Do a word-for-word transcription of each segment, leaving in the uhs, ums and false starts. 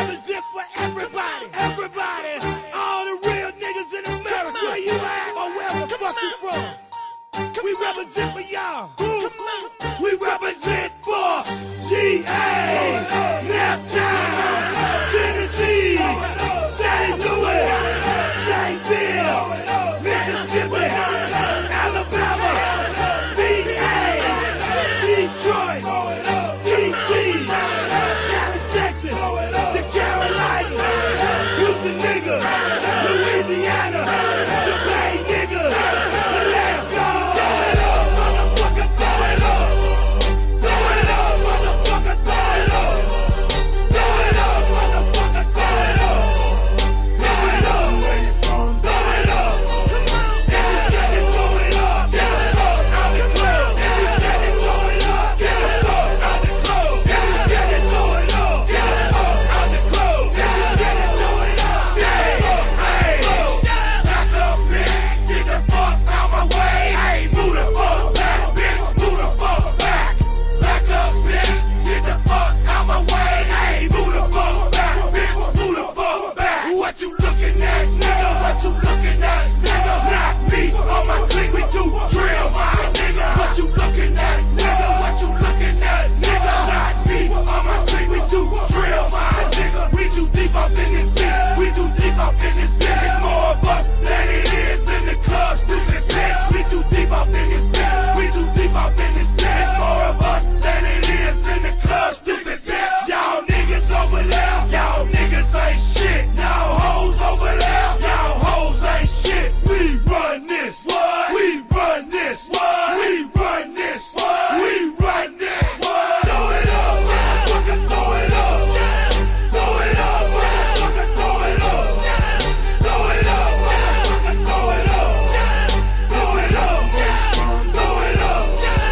represent for everybody, everybody, all the real niggas in America. Where you at or where the fuck you from? We represent for y'all. We represent for G A, Naptown, Tennessee, Saint Louis, Shanksville, Mississippi, Alabama, V A, Detroit, D C, Dallas, Texas, the Carolinas, Houston niggas, Louisiana, the Bay niggas. Let's go. Throw it up, motherfucker, throw it up. Throw it up, motherfucker, throw it up. Throw it up, motherfucker, throw it up. Throw it up, throw it up. If you scared to throw it up, get the fuck out the club. If you scared to throw it up, get the fuck out the club. If you scared to throw it up, get the fuck out the club. If you scared to throw it up, get the fuck out the club. Back up, bitch, get the fuck out my way. Hey, move the fuck back, bitch, move the fuck back. Back up, bitch, get the fuck out my way. Hey, move the fuck back, bitch, move the fuck back. What you looking at, nigga? What you looking at, nigga? Not me, on my clique, we too drill, my nigga. What you looking at, nigga? What you looking at, nigga? Not me, on my clique, we too drill, my nigga. We too deep up in this bitch, we too deep up in this bitch. It's more of us than it is in the club, stupid bitch. We too deep up in this bitch, we too deep up in this bitch. It's more of us than it is in the club, stupid bitch. Y'all niggas over there, y'all niggas ain't shit. Y'all hoes over there, y'all hoes ain't shit. We run this, what? We run this, what? We run this, what? We run this, what? Throw it up, motherfucker, throw it up. Throw it up, motherfucker, throw it up. Throw it up, motherfucker, throw it up. Throw it up, throw it up.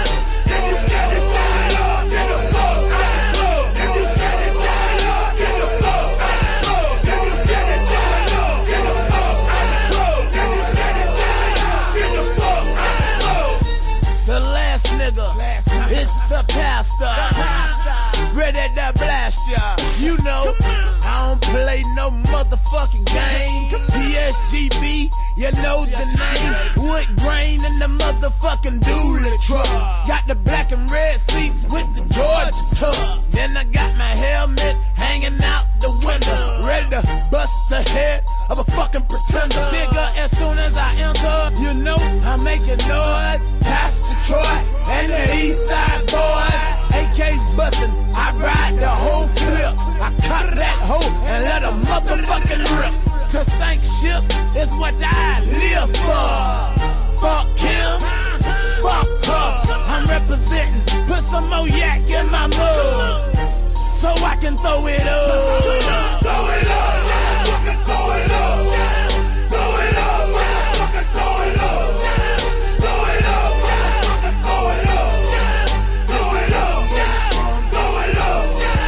If you scared to throw it up, get the fuck out the club. If you scared to throw it up, get the fuck out the club. If you scared to throw it up, get the fuck out the club. If you scared to throw it up, get the fuck out the club. The last nigga, it's the pastor, ready to blast ya. You know, I don't play no motherfucking game. P S G B, you know the name. Wood grain in the motherfucking dually truck. Got the black and red seats with the Georgia tuck. Then I got my helmet hanging out the window, ready to bust the head of a fucking pretender. Nigga, as soon as I enter, you know I'm making noise. Past Detroit and the East Side boys, A Ks bustin', I ride the whole clip. I cut that hoe and let a motherfucking rip. Cause sank ship is what I live for. Fuck him, fuck her. I'm representing, put some more yak in my mug, so I can throw it up. Throw it up, motherfucker, throw it up. Throw it up, motherfucker, throw it up. Throw it up, motherfucker, throw it up. Throw it up, throw it up.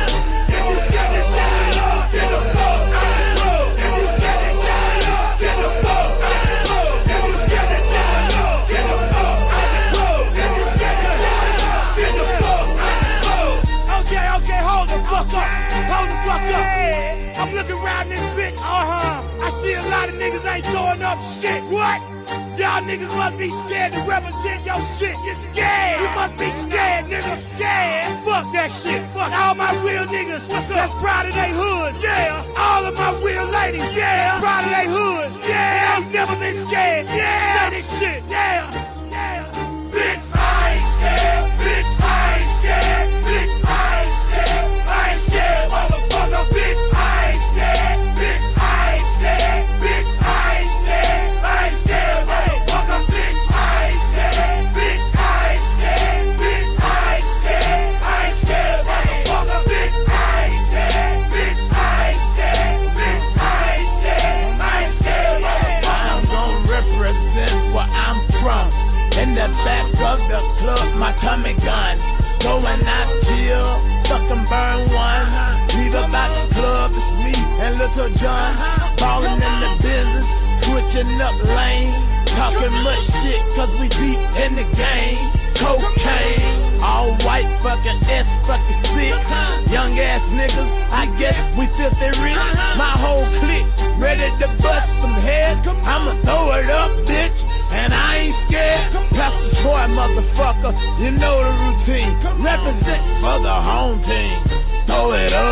If you scared to throw it up, get the fuck out the club. If you scared to throw it up, get the fuck out the club. If you scared to throw it up, get the fuck out the club. If you scared to throw it up, get the fuck out the club. Okay, okay, hold the fuck up. Hold the fuck up. I'm looking around this bitch. Uh-huh. I see a lot of niggas ain't throwing up shit. What? Y'all niggas must be scared to represent your shit. You're scared. You must be scared, nigga. Scared. Fuck that shit. Fuck all my real niggas. What's up? That's proud of they hoods. Yeah. All of my real ladies. Yeah. Proud of they hoods. Yeah. Ain't never been scared. Yeah. Say this shit. Yeah. Yeah. Bitch, I ain't scared. Bitch, I ain't scared. Bitch, I ain't scared. I ain't scared, motherfucker. Bitch, I ain't scared. Bitch, I ain't scared. Bitch, I ain't scared. I ain't scared, motherfucker. Bitch, I ain't scared. Bitch, I ain't scared. Bitch, I ain't scared. I ain't scared, motherfucker. Bitch, I ain't scared. Bitch, I ain't scared. Bitch, I ain't scared. I ain't scared, motherfucker. I'm gonna represent where I'm from. In the back of the club, my Tommy gun. Going out chill, fucking burn one. Leave about the club, it's me and Little John. Ballin' in the business, switching up lanes. Talking much shit cause we deep in the game. cocaine. All white fucking S fucking six. Young ass niggas, I guess we filthy rich. My whole clique ready to bust some heads. I'ma throw it up, bitch, and I ain't scared. Pastor Troy, motherfucker, you know the routine. Represent for the home team. Throw it up.